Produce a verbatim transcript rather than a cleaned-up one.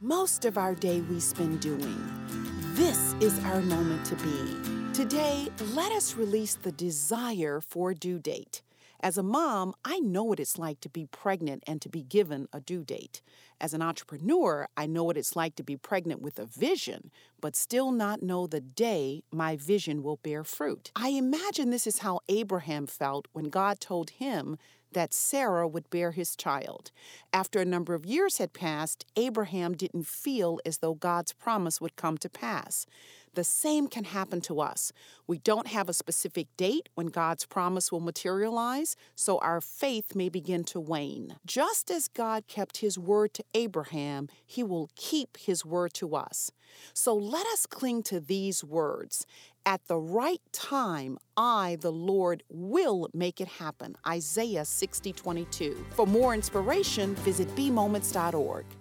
Most of our day we spend doing. This is our moment to be. Today, let us release the desire for a due date. As a mom, I know what it's like to be pregnant and to be given a due date. As an entrepreneur, I know what it's like to be pregnant with a vision, but still not know the day my vision will bear fruit. I imagine this is how Abraham felt when God told him that Sarah would bear his child. After a number of years had passed, Abraham didn't feel as though God's promise would come to pass. The same can happen to us. We don't have a specific date when God's promise will materialize, so our faith may begin to wane. Just as God kept his word to Abraham, he will keep his word to us. So let us cling to these words. At the right time, I, the Lord, will make it happen. Isaiah sixty twenty-two. For more inspiration, visit b moments dot org.